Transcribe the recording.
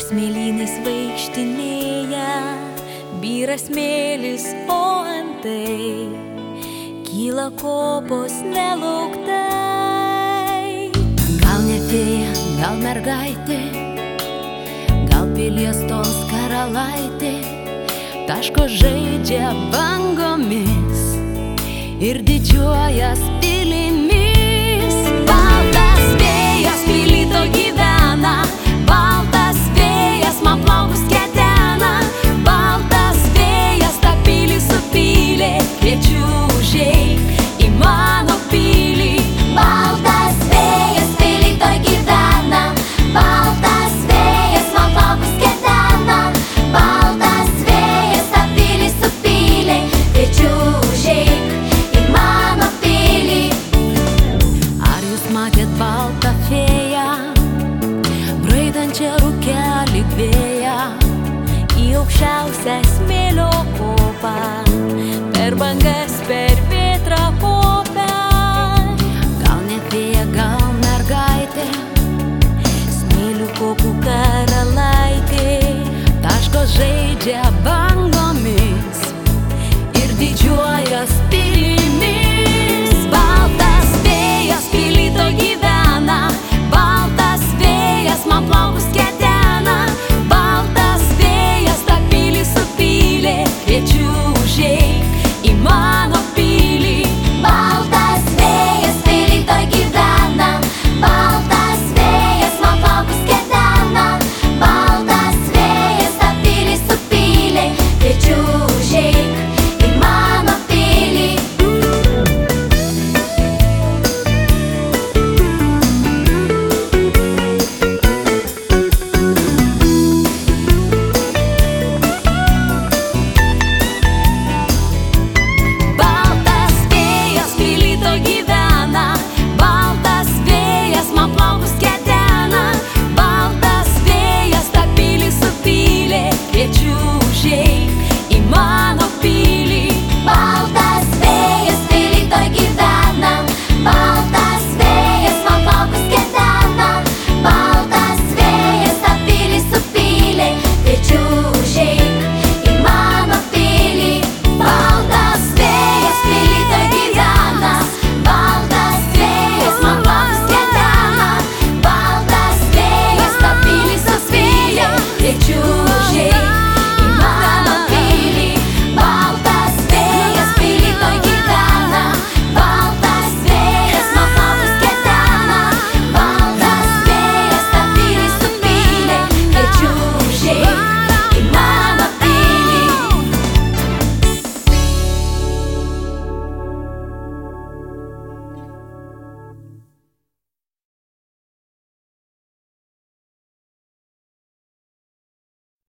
smėlynais vaikštinėja, byra smėlis, o antai kyla kopos nelauktai. Gal ne fėja, gal mergaitė, gal pilies tos karalaitė, taško žaidžia bangomis ir didžiuojas pilimis. Baltas vėjas pily to gyvena, baltas vėjas man plaukus ketena, baltas vėjas tą pilį supylė, kviečiu užeik į mano pilį. Baltas vėjas pily to gyvena, baltas vėjas man plaukus ketena, baltas vėjas tą pilį supylė, kviečiu užeik į mano pilį. Ar jūs matėt baltą fėją, braidančią rūke lyg vėją, į aukščiausią smėlio kopą, per bangas, per vėtrą kopę? Gal ne fėja, gal mergaitė, smėlių kopų karalaitė, taško žaidžia